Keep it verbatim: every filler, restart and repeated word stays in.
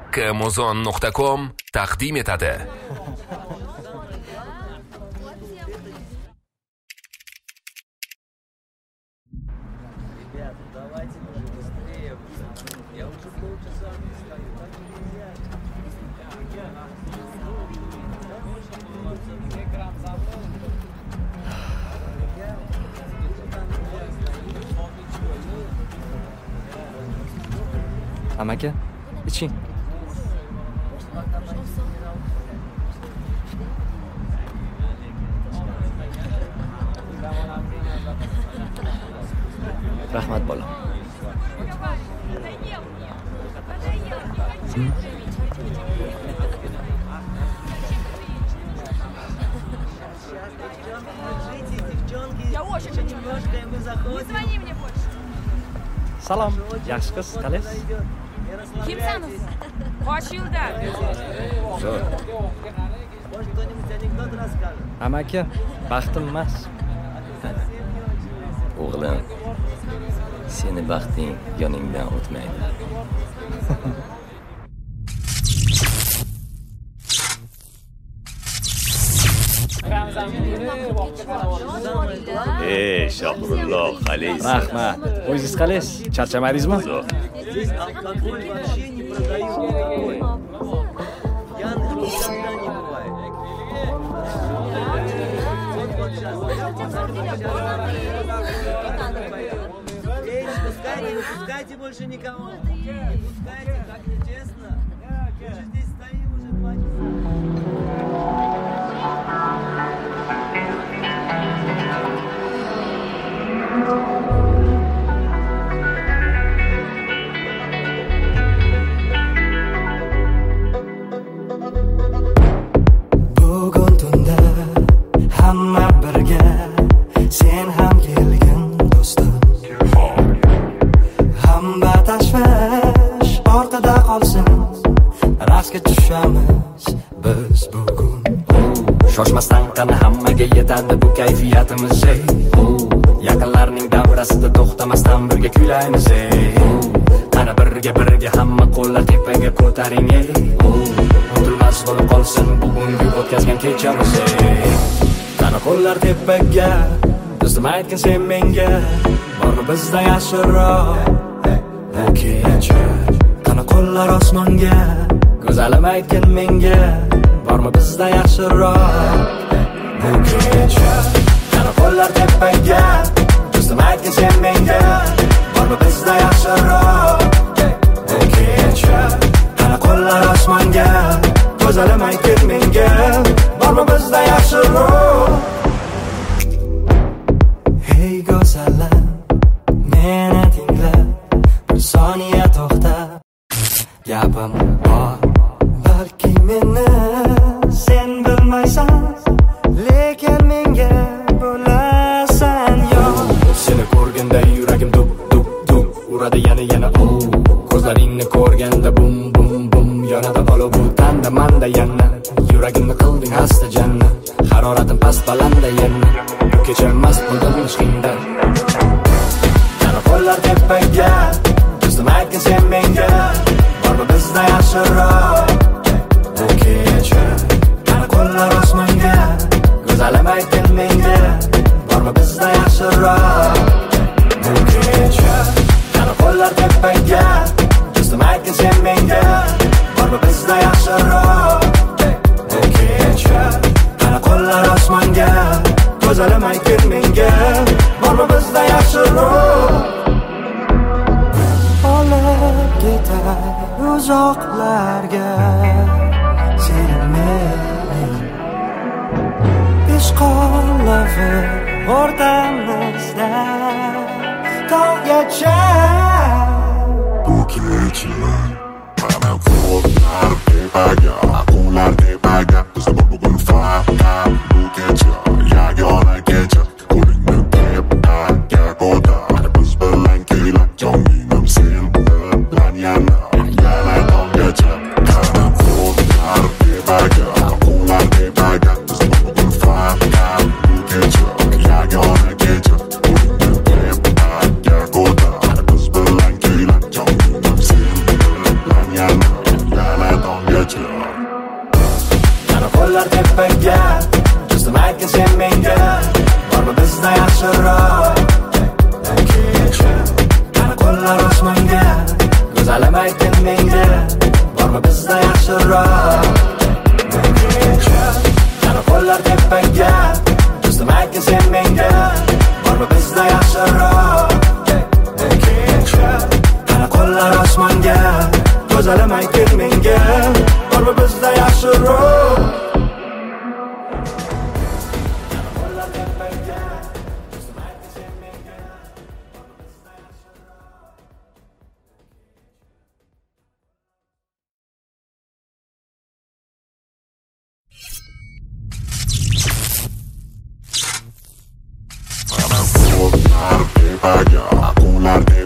Amazon nuqta com taqdim etadi. Amaki, iching. Rahmat bolam. Я очень хочу. Не звони мне больше. Salom, yaxshi qiz, qalaysiz? Kimsanız? Hoş yıllar. Zo'r. Amaki, baxtim emas. O'g'lim, seni baxting yoningdan o'tmaydi. Ey, Shoqirullo, qalaysiz? Rahmat. O'zingiz qalaysiz? Charchamadingizmi? Zo'r. Здесь алкоголь вообще не продают никакой. Пьяных никогда не бывает. Эй, не пускайте, не пускайте больше никого. Не пускайте, так нечестно. Мы же здесь стоим уже два Bugun tunda hamma birga, sen ham kelgin do'stim. Hamma tashvish orqada qolsin, raqsga tushamiz biz bugun. Shoshmasdan qani hammaga yetadi bu kayfiyatimiz. Yaqinlarning davrasida to'xtamasdan birga kuylaymiz. Qani birga birga hamma qo'llar tepaga ko'taring. Unutilmas bo'lib qolsin bugungi o'tkazgan kechamiz. Qani qo'llar tepaga, do'stim aytgin sen menga, bormi bizda yaxshiroq bu kecha? Qani qo'llar osmonga, go'zalim aytgin menga, bormi bizda yaxshiroq bu kecha? Qani qo'llar tepaga, do'stim aytgin sen menga, bormi bizda yaxshiroq bu kecha? Qani qo'llar osmonga, go'zalim aytgin menga, bormi bizda yaxshiroq? Hey go'zalim, meni tingla, bir soniya to'xta. Gapim bor, balki meni sen bilmaysan, lekin menga bo'lasan yo'q. Seni ko'rganda yuragim dup dup dup uradi yana yana. Ko'zlaringni ko'rganda bum bum bum yonadi olov bu tanda manda yana. Yuragimni qilding hasta jannat, haroratim past balanda yana. Bu kecha mast bo'ldim ishqingda. Qani qo'llar tepaga, do'stim aytgin sen menga, bormi bizda yaxshiroq bu kecha? Qani qo'llar osmonga, go'zalim aytgin menga, bormi bizda yaxshiroq bu kecha? Qani qo'llar tepaga, do'stim aytgin sen menga, bormi bizda yaxshiroq bu kecha? Qani qo'llar osmonga, go'zalim aytgin menga, bormi bizda yaxshiroq? Olib ketar uzoqlarga seni meni, ishq olavi o'rtamizda tog'gacha. Bu kecha mana qo'llar tepaga, qo'llar tepaga, bizda bugun faqat bu kecha, yagona kecha. Qo'lingni tepaga ko'tar, biz bilan kuyla, jonim sen bilan yana, yana tonggacha. Mana qo'llar tepaga, qo'llar tepaga, bizda bugun faqat bu kecha, yagona kecha. Qo'lingni tepaga ko'tar, biz bilan kuyla, jonim sen bilan yana, yana tepaga do'stim aytgin sen menga bormi bizdan yaxshiroq qani qo'llar osmonga go'zalim aytgin menga bormi bizdan yaxshiroq qani qo'llar tepaga do'stim aytgin sen menga bormi bizdan yaxshiroq qani qo'llar osmonga go'zalim aytgin menga bormi bizdan yaxshiroq Aqular tepaga, aqular tepaga